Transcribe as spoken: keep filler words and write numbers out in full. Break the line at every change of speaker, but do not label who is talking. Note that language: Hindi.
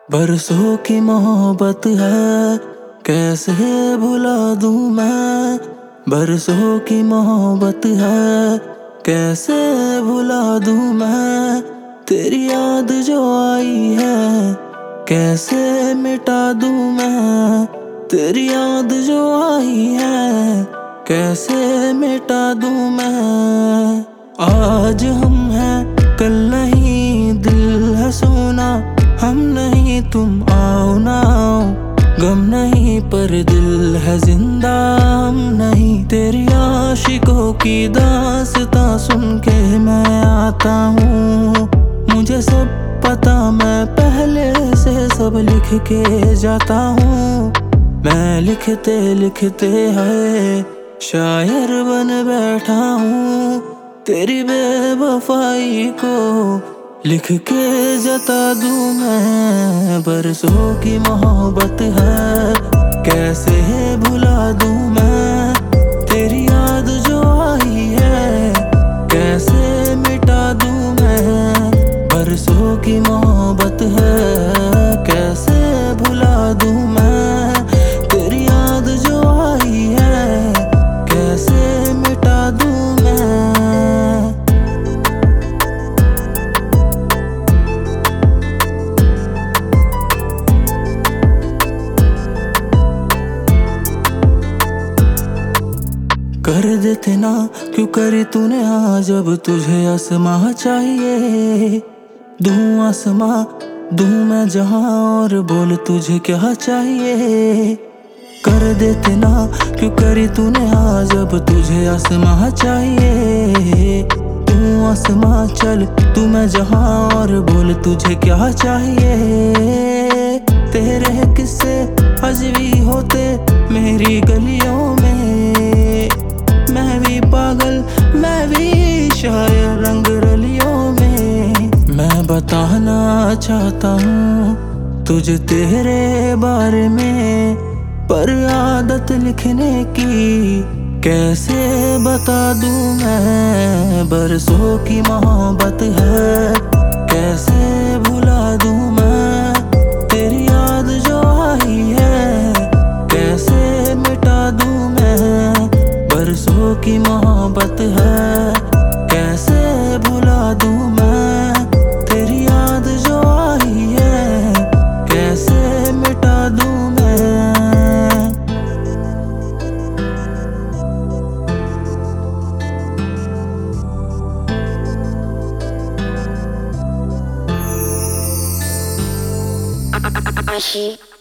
बरसों की मोहब्बत है, कैसे भुला दूं मैं। बरसों की मोहब्बत है, कैसे भुला दूं मैं। तेरी याद जो आई है, कैसे मिटा दूं मैं। तेरी याद जो आई है, कैसे मिटा दूं मैं। आज हम हैं कल नहीं, दिल है सोना हम नहीं, तुम आओ ना आओ। गम नहीं पर दिल है जिंदा हम नहीं। तेरी आशिकों की दास्तां सुन के मैं आता हूँ। मुझे सब पता, मैं पहले से सब लिख के जाता हूँ। मैं लिखते लिखते है शायर बन बैठा हूँ। तेरी बेवफाई को लिख के जता दूं मैं। बरसों की मोहब्बत है, कैसे भुला दूं मैं। तेरी याद जो आई है, कैसे मिटा दूं मैं। बरसों की मोहब्बत है, कैसे भुला दूं मैं। तेरी याद जो आई है, कैसे मिटा दूं मैं। कर देते ना, क्यों करी तूने हाँ जब तुझे आसमां चाहिए। दूं आसमां दूं मैं जहां, और बोल तुझे क्या चाहिए। कर देते ना, क्यों करी तूने हाँ जब तुझे आसमां चाहिए। तू आसमां चल तू मैं जहां, और बोल तुझे क्या चाहिए। तेरे किस्से अजवी होते मेरी गलियों में। मैं भी पागल मैं भी शायर रंग रलियों में। मैं बताना चाहता हूँ तुझे तेरे बारे में, पर आदत लिखने की कैसे बता दूं मैं। बरसों की मोहब्बत है, कैसे भुला दूं मैं। तेरी याद जो आई है, कैसे मिटा दूं मैं। बरसों की मोहब्बत है, कैसे भुला दूं मैं। तेरी याद जो आई है, कैसे मिटा दूं मैं।
Ashi